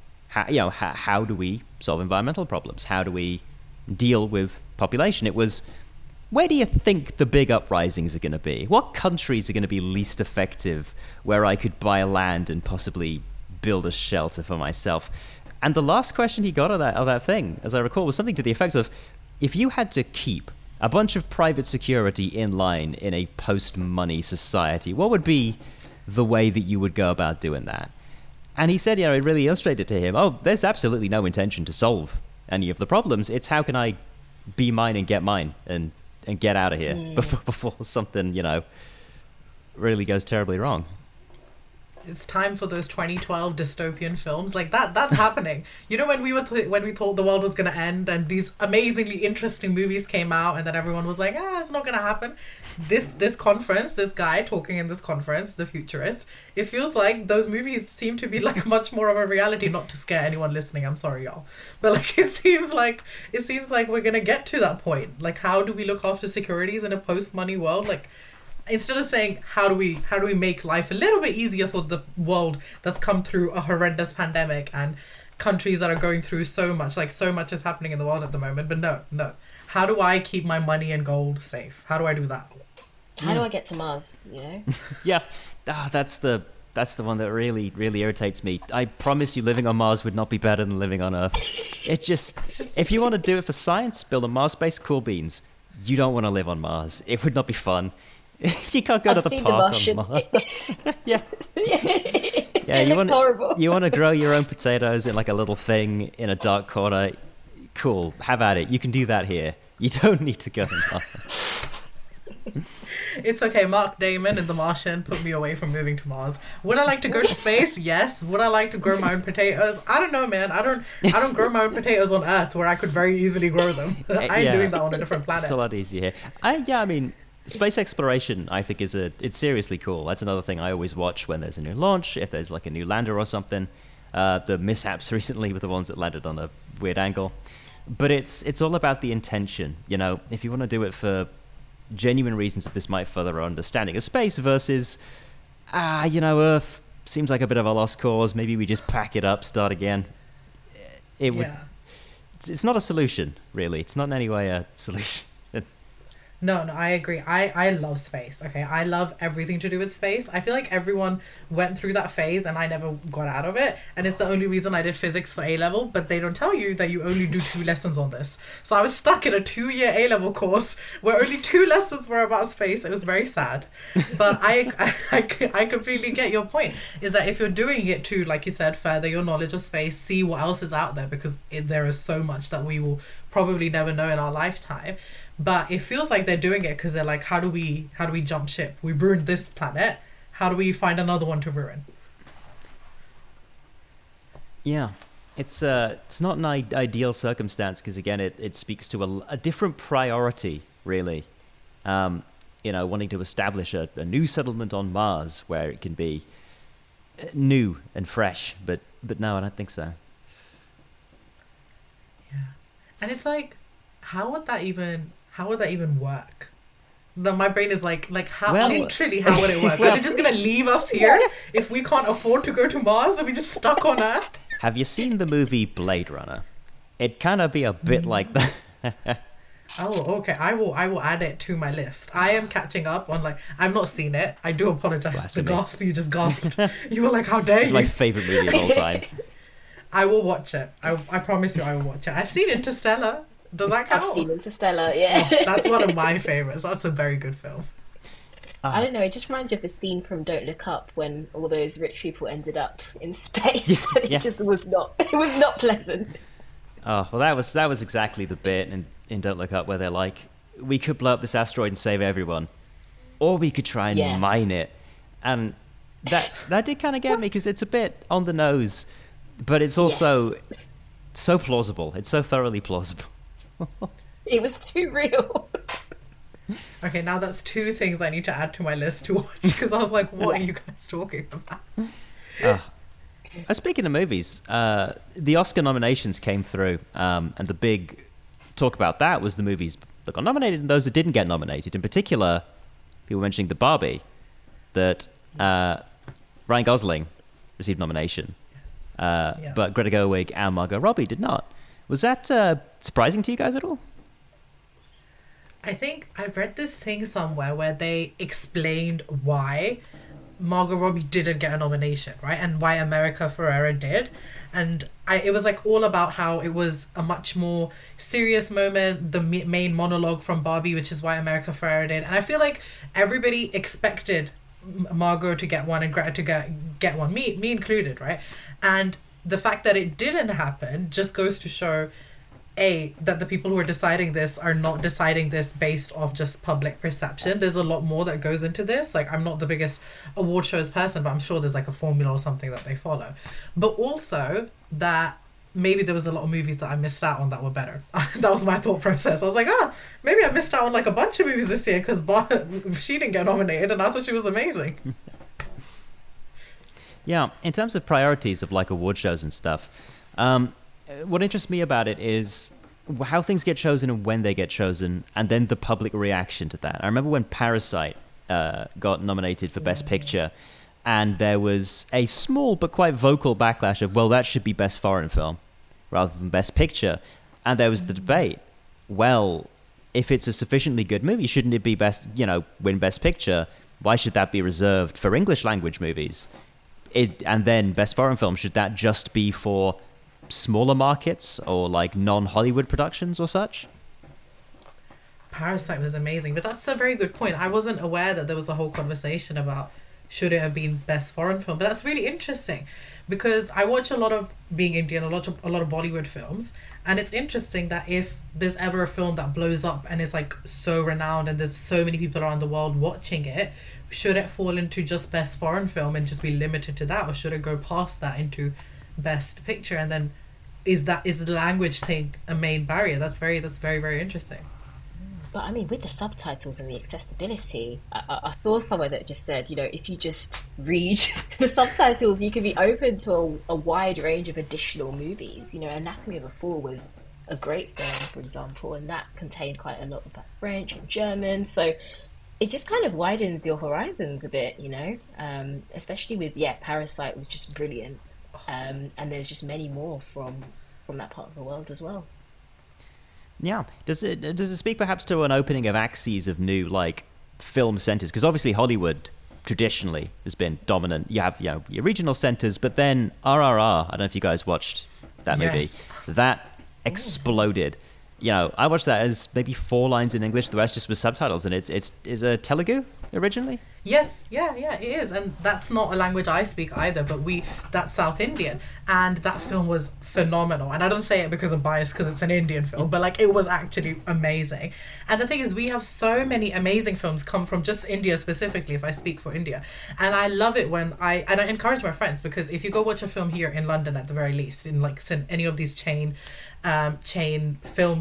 how do we solve environmental problems? How do we deal with population? It was, where do you think the big uprisings are going to be? What countries are going to be least effective where I could buy land and possibly build a shelter for myself? And the last question he got of that thing, as I recall, was something to the effect of, if you had to keep a bunch of private security in line in a post-money society, what would be the way that you would go about doing that? And he said, it really illustrated to him, there's absolutely no intention to solve any of the problems. It's how can I be mine and get mine and get out of here before something, really goes terribly wrong. It's time for those 2012 dystopian films. Like that's happening. When we thought the world was going to end and these amazingly interesting movies came out and then everyone was like, it's not going to happen. This conference, this guy talking in this conference, the futurist, it feels like those movies seem to be like much more of a reality, not to scare anyone listening. I'm sorry, y'all. But like it seems like we're going to get to that point. Like, how do we look after securities in a post-money world? Like, instead of saying how do we make life a little bit easier for the world that's come through a horrendous pandemic and countries that are going through so much is happening in the world at the moment. But no. How do I keep my money and gold safe? How do I do that? How do I get to Mars, Yeah, that's the one that really, really irritates me. I promise you living on Mars would not be better than living on Earth. It just if you want to do it for science, build a Mars base, cool beans. You don't want to live on Mars. It would not be fun. You can't go to the park on Mars. Yeah. It's horrible. You want to grow your own potatoes in like a little thing in a dark corner. Cool, have at it. You can do that here. You don't need to go to Mars. It's okay. Mark Damon in The Martian put me away from moving to Mars. Would I like to go to space? Yes. Would I like to grow my own potatoes? I don't know, man. I don't grow my own potatoes on Earth where I could very easily grow them. I ain't doing that on a different planet. It's a lot easier here. Space exploration, I think, it's seriously cool. That's another thing I always watch when there's a new launch, if there's like a new lander or something. The mishaps recently with the ones that landed on a weird angle. But it's all about the intention. If you want to do it for genuine reasons if this might further our understanding of space versus, Earth seems like a bit of a lost cause. Maybe we just pack it up, start again. It would. It's not a solution, really. It's not in any way a solution. No, I agree. I love space. Okay, I love everything to do with space. I feel like everyone went through that phase and I never got out of it. And it's the only reason I did physics for A-level, but they don't tell you that you only do 2 lessons on this. So I was stuck in a 2-year A-level course where only 2 lessons were about space. It was very sad. But I completely get your point, is that if you're doing it to, like you said, further your knowledge of space, see what else is out there, because there is so much that we will probably never know in our lifetime. But it feels like they're doing it because they're like, how do we jump ship? We've ruined this planet. How do we find another one to ruin? Yeah, it's not an ideal circumstance because, again, it speaks to a different priority, really. Wanting to establish a new settlement on Mars where it can be new and fresh. But no, I don't think so. Yeah. And it's like, how would that even work? Then my brain is like how? Well, literally, how would it work? Are they just gonna leave us here if we can't afford to go to Mars? Are we just stuck on Earth? Have you seen the movie Blade Runner? It kind of be a bit like that. Oh, okay. I will add it to my list. I am catching up on I've not seen it. I do apologize. Blasphemy. The gasp you just gasped. You were like, how dare you? It's my favorite movie of all time. I will watch it. I promise you I will watch it. I've seen Interstellar. Does that count? I've seen Interstellar, yeah. That's one of my favorites. That's a very good film. I don't know, it just reminds you of the scene from Don't Look Up when all those rich people ended up in space. And it just was not pleasant. Oh, well, that was exactly the bit in Don't Look Up where they're like, we could blow up this asteroid and save everyone. Or we could try and mine it. And that did kind of get me because it's a bit on the nose, but it's also so plausible. It's so thoroughly plausible. It was too real. Okay, now that's 2 things I need to add to my list to watch because I was like, what are you guys talking about? Speaking of movies, the Oscar nominations came through, and the big talk about that was the movies that got nominated and those that didn't get nominated. In particular, people mentioning the Barbie, that Ryan Gosling received nomination, but Greta Gerwig and Margot Robbie did not. Was that surprising to you guys at all? I think I've read this thing somewhere where they explained why Margot Robbie didn't get a nomination, right? And why America Ferrera did. And it was all about how it was a much more serious moment, the main monologue from Barbie, which is why America Ferrera did. And I feel like everybody expected Margot to get one and Greta to get one, me included, right? And the fact that it didn't happen just goes to show, that the people who are deciding this are not deciding this based off just public perception. There's a lot more that goes into this. I'm not the biggest award shows person, but I'm sure there's a formula or something that they follow. But also that maybe there was a lot of movies that I missed out on that were better. That was my thought process. I was like, maybe I missed out on a bunch of movies this year because she didn't get nominated and I thought she was amazing. Yeah, in terms of priorities of award shows and stuff, what interests me about it is how things get chosen and when they get chosen, and then the public reaction to that. I remember when Parasite got nominated for Best Picture, and there was a small but quite vocal backlash of, well, that should be Best Foreign Film rather than Best Picture. And there was the debate, well, if it's a sufficiently good movie, shouldn't it be win Best Picture? Why should that be reserved for English language movies? And then Best Foreign Film, should that just be for smaller markets or non-Hollywood productions or such? Parasite was amazing, but that's a very good point. I wasn't aware that there was a whole conversation about should it have been Best Foreign Film, but that's really interesting because I watch a lot of, being Indian, a lot of Bollywood films, and it's interesting that if there's ever a film that blows up and is so renowned and there's so many people around the world watching it, should it fall into just Best Foreign Film and just be limited to that, or should it go past that into Best Picture? And then is the language thing a main barrier? That's very, very interesting. But I mean, with the subtitles and the accessibility, I saw somewhere that just said, if you just read the subtitles, you can be open to a wide range of additional movies. Anatomy of a Fall was a great film, for example, and that contained quite a lot of French and German. So it just kind of widens your horizons a bit, you know, especially with, Parasite was just brilliant. And there's just many more from that part of the world as well. Yeah. Does it speak perhaps to an opening of axes of new, like, film centers? Because obviously Hollywood traditionally has been dominant. You have, your regional centers, but then RRR, I don't know if you guys watched that movie. That exploded. I watched that as maybe 4 lines in English, the rest just with subtitles, and it's a Telugu originally? Yes, yeah, it is. And that's not a language I speak either, but that's South Indian. And that film was phenomenal. And I don't say it because I'm biased because it's an Indian film, but like it was actually amazing. And the thing is, we have so many amazing films come from just India specifically, if I speak for India. And I love it when I encourage my friends, because if you go watch a film here in London at the very least, in like any of these chain film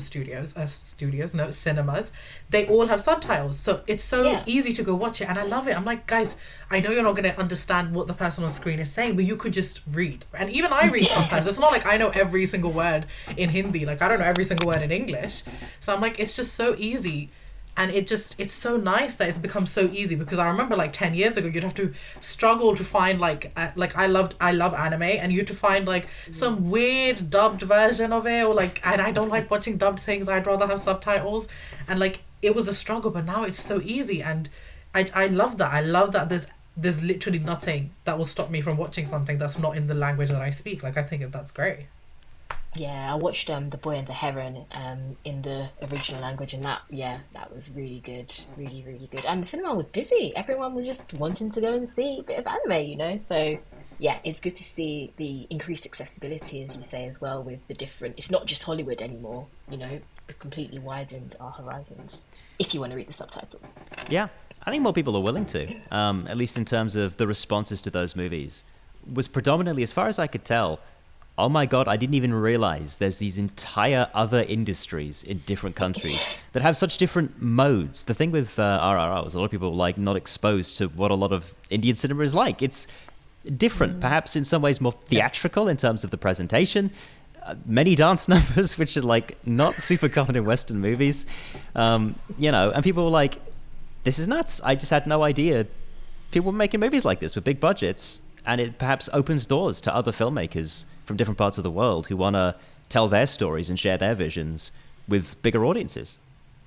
cinemas, they all have subtitles, so it's so easy to go watch it, and I love it. I'm like, guys, I know you're not going to understand what the person on screen is saying, but you could just read. And even I read sometimes. It's not like I know every single word in Hindi, like I don't know every single word in English. So I'm like, it's just so easy. And it's so nice that it's become so easy, because I remember like 10 years ago, you'd have to struggle to find like I love anime, and you had to find like some weird dubbed version of it, or like, and I don't like watching dubbed things. I'd rather have subtitles, and like it was a struggle, but now it's so easy, and I love that. I love that there's literally nothing that will stop me from watching something that's not in the language that I speak. Like I think that's great. Yeah, I watched The Boy and the Heron in the original language, and that was really good, really, really good. And the cinema was busy. Everyone was just wanting to go and see a bit of anime, So yeah, it's good to see the increased accessibility, as you say, as well, with the different. It's not just Hollywood anymore, It completely widened our horizons. If you want to read the subtitles. Yeah, I think more people are willing to, at least in terms of the responses to those movies. Was predominantly, as far as I could tell, oh my God, I didn't even realize there's these entire other industries in different countries that have such different modes. The thing with RRR was a lot of people like not exposed to what a lot of Indian cinema is like. It's different, perhaps in some ways more theatrical in terms of the presentation. Many dance numbers, which are like not super common in Western movies. And people were like, this is nuts. I just had no idea people were making movies like this with big budgets. And it perhaps opens doors to other filmmakers from different parts of the world who want to tell their stories and share their visions with bigger audiences.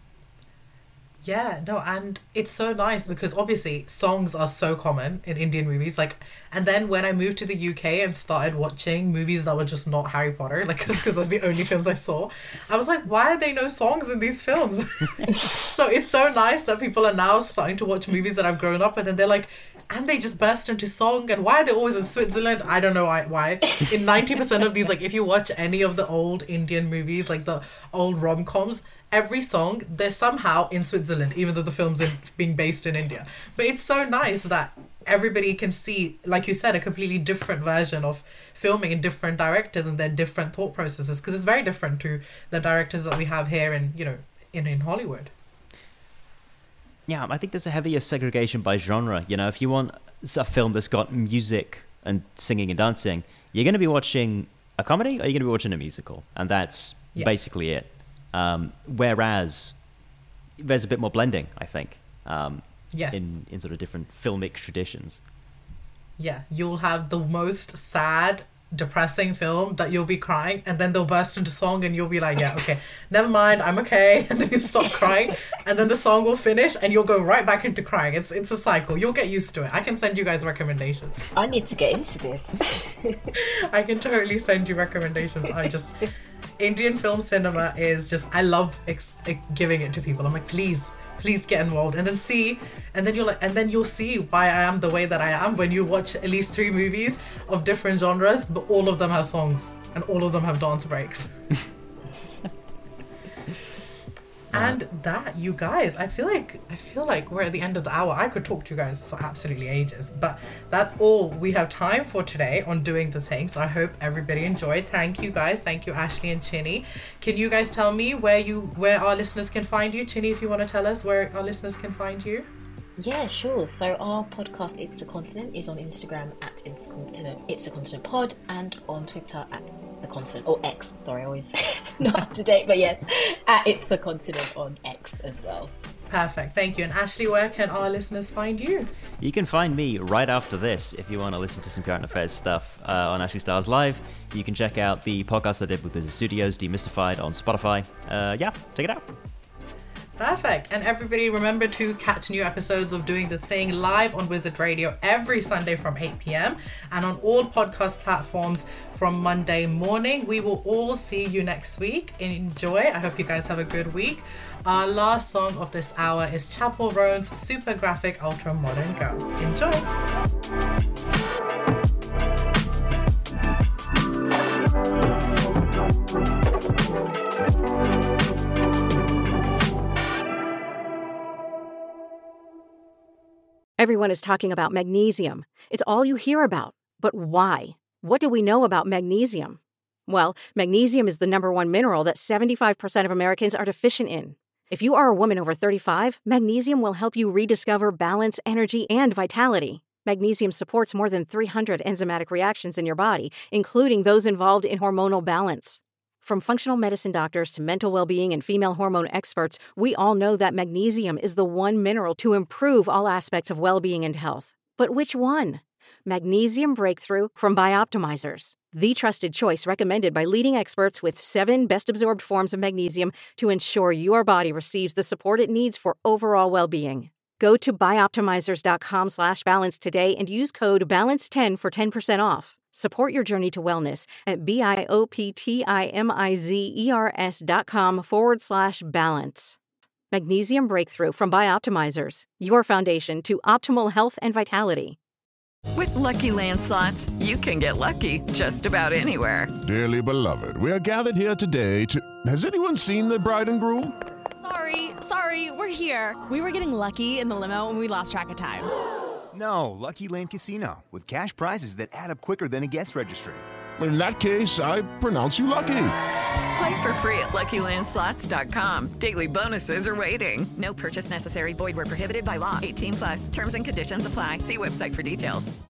Yeah, no, and it's so nice because obviously songs are so common in Indian movies. And then when I moved to the UK and started watching movies that were just not Harry Potter, because that's the only films I saw, I was like, why are there no songs in these films? So it's so nice that people are now starting to watch movies that I've grown up with, and they're like, and they just burst into song. And why are they always in Switzerland? I don't know why. In 90% of these, like if you watch any of the old Indian movies, like the old rom-coms, every song, they're somehow in Switzerland, even though the film's being based in India. But it's so nice that everybody can see, like you said, a completely different version of filming and different directors and their different thought processes, because it's very different to the directors that we have here in Hollywood. Yeah, I think there's a heavier segregation by genre. If you want a film that's got music and singing and dancing, you're going to be watching a comedy or you're going to be watching a musical. And that's basically it. Whereas there's a bit more blending, I think, in sort of different filmic traditions. Yeah, you'll have the most sad, depressing film that you'll be crying, and then they'll burst into song and you'll be like, yeah, okay, never mind, I'm okay. And then you stop crying, and then the song will finish and you'll go right back into crying. It's a cycle. You'll get used to it. I can send you guys recommendations. I need to get into this. I can totally send you recommendations. Indian film cinema is just, I love giving it to people. I'm like, please get involved, and then you'll see why I am the way that I am when you watch at least 3 movies of different genres, but all of them have songs and all of them have dance breaks. And that, you guys, I feel like we're at the end of the hour. I could talk to you guys for absolutely ages, but that's all we have time for today on Doing the Thing. So I hope everybody enjoyed. Thank you guys. Thank you, Ashley and Chinny. Can you guys tell me where our listeners can find you? Chinny, if you want to tell us where our listeners can find you. Yeah, sure. So our podcast, It's a Continent, is on Instagram at It's a Continent Pod, and on Twitter at It's a Continent, or X, sorry, always not up to date, but yes, at It's a Continent on X as well. Perfect, thank you. And Ashley, where can our listeners find you? You can find me right after this if you want to listen to some current affairs stuff on Ashley Stars Live. You can check out the podcast I did with Wizard Studios, Demystified, on Spotify. Yeah, check it out. Perfect. And everybody, remember to catch new episodes of Doing the Thing live on Wizard Radio every Sunday from 8 p.m. and on all podcast platforms from Monday morning. We will all see you next week. Enjoy. I hope you guys have a good week. Our last song of this hour is Chappell Roan's Super Graphic Ultra Modern Girl. Enjoy. Everyone is talking about magnesium. It's all you hear about. But why? What do we know about magnesium? Well, magnesium is the number one mineral that 75% of Americans are deficient in. If you are a woman over 35, magnesium will help you rediscover balance, energy, and vitality. Magnesium supports more than 300 enzymatic reactions in your body, including those involved in hormonal balance. From functional medicine doctors to mental well-being and female hormone experts, we all know that magnesium is the one mineral to improve all aspects of well-being and health. But which one? Magnesium Breakthrough from Bioptimizers, the trusted choice recommended by leading experts with 7 best-absorbed forms of magnesium to ensure your body receives the support it needs for overall well-being. Go to bioptimizers.com/balance today and use code BALANCE10 for 10% off. Support your journey to wellness at bioptimizers.com/balance. Magnesium Breakthrough from Bioptimizers, your foundation to optimal health and vitality. With Lucky Land Slots, you can get lucky just about anywhere. Dearly beloved, we are gathered here today to... Has anyone seen the bride and groom? Sorry, we're here. We were getting lucky in the limo and we lost track of time. No, Lucky Land Casino, with cash prizes that add up quicker than a guest registry. In that case, I pronounce you lucky. Play for free at LuckyLandSlots.com. Daily bonuses are waiting. No purchase necessary. Void where prohibited by law. 18+. Terms and conditions apply. See website for details.